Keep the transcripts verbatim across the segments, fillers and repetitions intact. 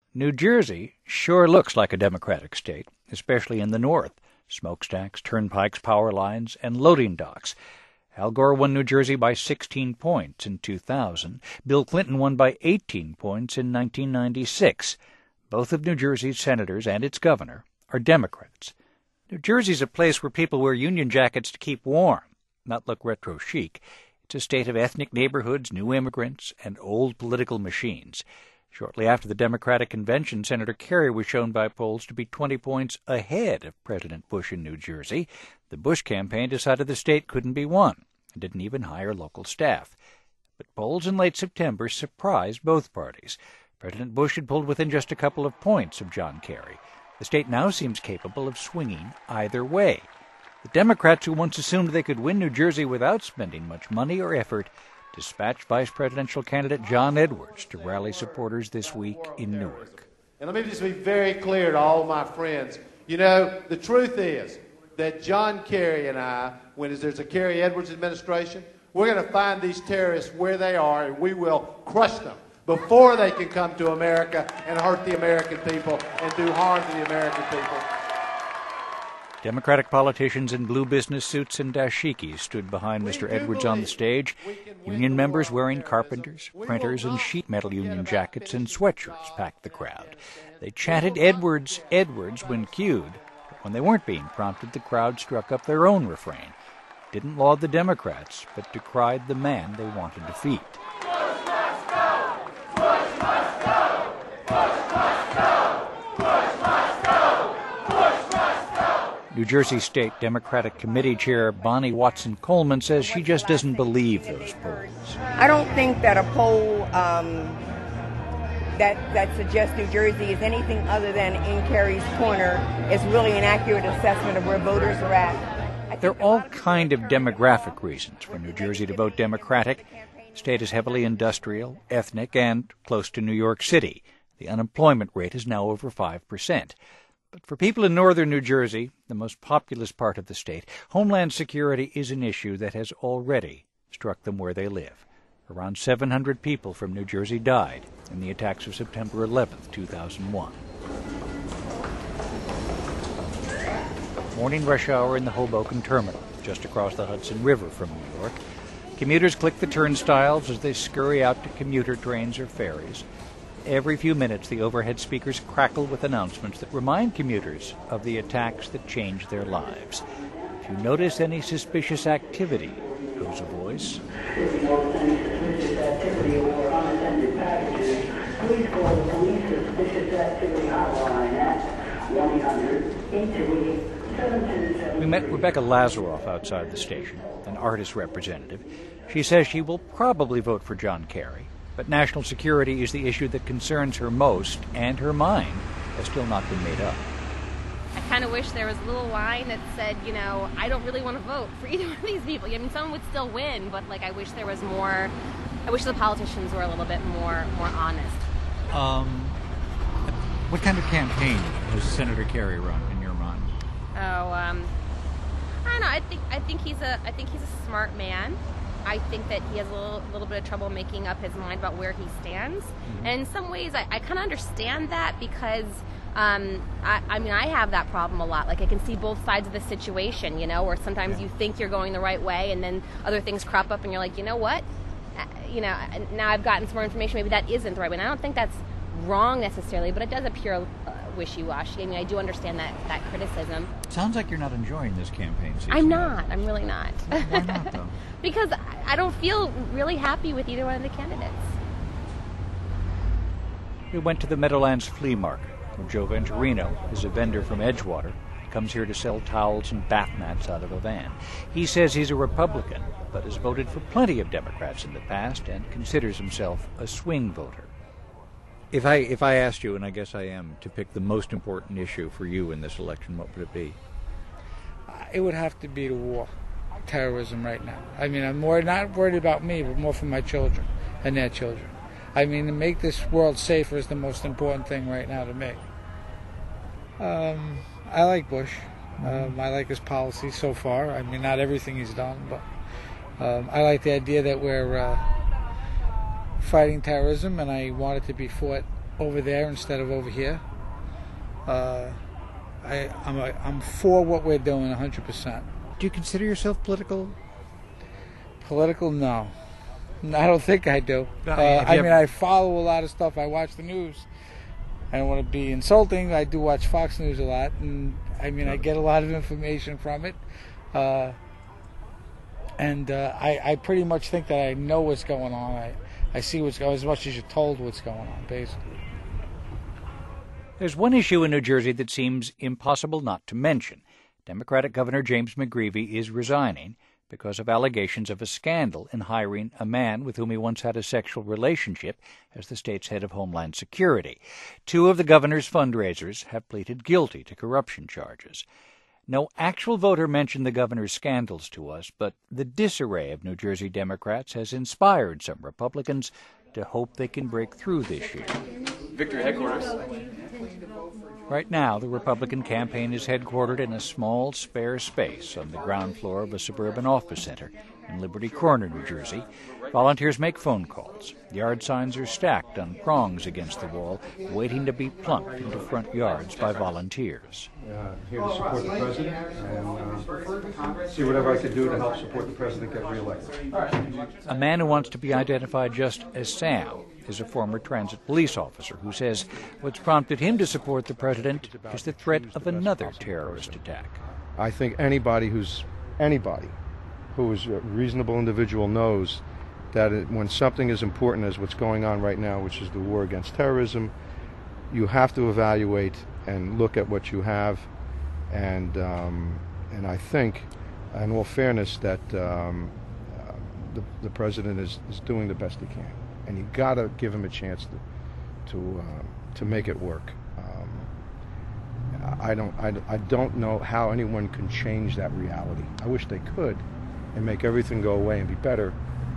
New Jersey sure looks like a Democratic state, especially in the north. Smokestacks, turnpikes, power lines, and loading docks. Al Gore won New Jersey by sixteen points in two thousand. Bill Clinton won by eighteen points in nineteen ninety-six. Both of New Jersey's senators and its governor are Democrats. New Jersey's a place where people wear union jackets to keep warm, not look retro chic. It's a state of ethnic neighborhoods, new immigrants, and old political machines. Shortly after the Democratic convention, Senator Kerry was shown by polls to be twenty points ahead of President Bush in New Jersey. The Bush campaign decided the state couldn't be won and didn't even hire local staff. But polls in late September surprised both parties. President Bush had pulled within just a couple of points of John Kerry. The state now seems capable of swinging either way. The Democrats, who once assumed they could win New Jersey without spending much money or effort, dispatched vice presidential candidate John Edwards to rally supporters this week in Newark. And let me just be very clear to all my friends. You know, the truth is that John Kerry and I, when there's a Kerry Edwards administration, we're going to find these terrorists where they are, and we will crush them before they can come to America and hurt the American people and do harm to the American people. Democratic politicians in blue business suits and dashikis stood behind Mister Edwards on the stage. Union members wearing carpenters, printers, and sheet metal union jackets and sweatshirts packed the crowd. They chanted Edwards, Edwards when cued, but when they weren't being prompted, the crowd struck up their own refrain. Didn't laud the Democrats, but decried the man they want to defeat. Bush must go! Bush must go! Bush must go! Bush must go! Bush must go! New Jersey State Democratic Committee Chair Bonnie Watson Coleman says she just doesn't believe those polls. I don't think that a poll um, that that suggests New Jersey is anything other than in Kerry's corner is really an accurate assessment of where voters are at. There are all kind of demographic reasons for New Jersey to vote Democratic. The state is heavily industrial, ethnic, and close to New York City. The unemployment rate is now over five percent. But for people in northern New Jersey, the most populous part of the state, homeland security is an issue that has already struck them where they live. Around seven hundred people from New Jersey died in the attacks of September eleventh, two thousand one. Morning rush hour in the Hoboken terminal, just across the Hudson River from New York. Commuters click the turnstiles as they scurry out to commuter trains or ferries. Every few minutes, the overhead speakers crackle with announcements that remind commuters of the attacks that changed their lives. If you notice any suspicious activity, goes a voice. If you notice any suspicious activity or unattended packages, please call the police suspicious activity hotline at one eight hundred eight two eight seven two seven. We met Rebecca Lazaroff outside the station, an artist representative. She says she will probably vote for John Kerry, but national security is the issue that concerns her most, and her mind has still not been made up. I kind of wish there was a little line that said, you know, I don't really want to vote for either one of these people. I mean, someone would still win, but, like, I wish there was more, I wish the politicians were a little bit more more honest. Um, what kind of campaign has Senator Kerry run in your mind? Oh, um, I don't know. I think I think he's a I think he's a smart man. I think that he has a little, little bit of trouble making up his mind about where he stands. Mm-hmm. And in some ways, I, I kind of understand that because, um, I, I mean, I have that problem a lot. Like, I can see both sides of the situation, you know, where sometimes yeah. you think you're going the right way and then other things crop up and you're like, you know what? Uh, you know, now I've gotten some more information. Maybe that isn't the right way. And I don't think that's wrong necessarily, but it does appear uh, wishy-washy. I mean, I do understand that, that criticism. Sounds like you're not enjoying this campaign season. I'm not. I'm really not. Why not, though? Because I don't feel really happy with either one of the candidates. We went to the Meadowlands Flea Market, where Joe Venturino is a vendor from Edgewater. He comes here to sell towels and bath mats out of a van. He says he's a Republican, but has voted for plenty of Democrats in the past and considers himself a swing voter. If I if I asked you, and I guess I am, to pick the most important issue for you in this election, what would it be? It would have to be the war, terrorism right now. I mean, I'm more not worried about me, but more for my children and their children. I mean, to make this world safer is the most important thing right now to me. Um, I like Bush. Um, I like his policy so far. I mean, not everything he's done, but um, I like the idea that we're uh, fighting terrorism, and I want it to be fought over there instead of over here. Uh, I, I'm, a, I'm for what we're doing one hundred percent. Do you consider yourself political? Political? No. I don't think I do. No, Uh, I ever- mean, I follow a lot of stuff. I watch the news. I don't want to be insulting. I do watch Fox News a lot, and I mean, I get a lot of information from it. Uh, and uh, I, I pretty much think that I know what's going on. I, I see what's going on as much as you're told what's going on, basically. There's one issue in New Jersey that seems impossible not to mention. Democratic Governor James McGreevey is resigning because of allegations of a scandal in hiring a man with whom he once had a sexual relationship as the state's head of Homeland Security. Two of the governor's fundraisers have pleaded guilty to corruption charges. No actual voter mentioned the governor's scandals to us, but the disarray of New Jersey Democrats has inspired some Republicans to hope they can break through this year. Victory headquarters. Right now, the Republican campaign is headquartered in a small, spare space on the ground floor of a suburban office center in Liberty Corner, New Jersey. Volunteers make phone calls. Yard signs are stacked on prongs against the wall, waiting to be plunked into front yards by volunteers. Uh, here to support the president and uh, see whatever I could do to help support the president get reelected. A man who wants to be identified just as Sam is a former transit police officer who says what's prompted him to support the president is the threat of another terrorist attack. I think anybody who's anybody who is a reasonable individual knows that it, when something as important as what's going on right now, which is the war against terrorism, you have to evaluate and look at what you have, and um, and I think, in all fairness, that um, uh, the, the president is, is doing the best he can, and you got to give him a chance to to uh, to make it work. Um, I don't I, I don't know how anyone can change that reality. I wish they could, and make everything go away and be better,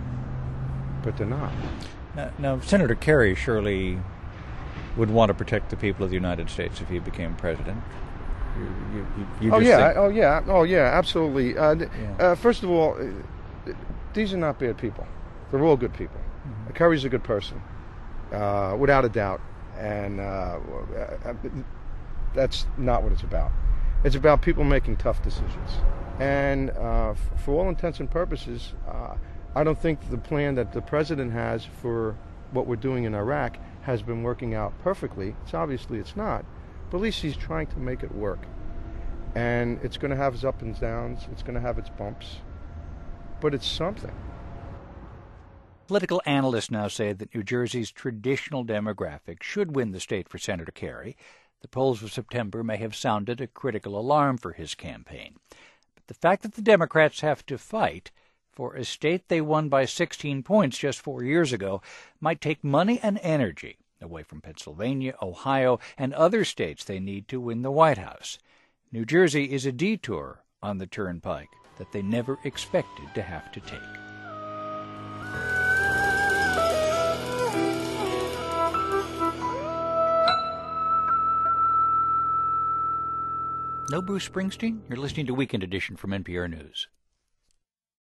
but they're not. Now, now Senator Kerry surely would want to protect the people of the United States if he became president. You, you, you, you oh just yeah, think- oh yeah, oh yeah, absolutely. Uh, th- Yeah. uh, first of all, uh, these are not bad people. They're all good people. Mm-hmm. Kerry's a good person, uh, without a doubt, and uh, uh, that's not what it's about. It's about people making tough decisions, and uh, f- for all intents and purposes, uh, I don't think the plan that the president has for what we're doing in Iraq has been working out perfectly. It's obviously it's not, but at least he's trying to make it work. And it's going to have its ups and downs. It's going to have its bumps, but it's something. Political analysts now say that New Jersey's traditional demographic should win the state for Senator Kerry. The polls of September may have sounded a critical alarm for his campaign. But the fact that the Democrats have to fight for a state they won by sixteen points just four years ago might take money and energy away from Pennsylvania, Ohio, and other states they need to win the White House. New Jersey is a detour on the turnpike that they never expected to have to take. No Bruce Springsteen? You're listening to Weekend Edition from N P R News.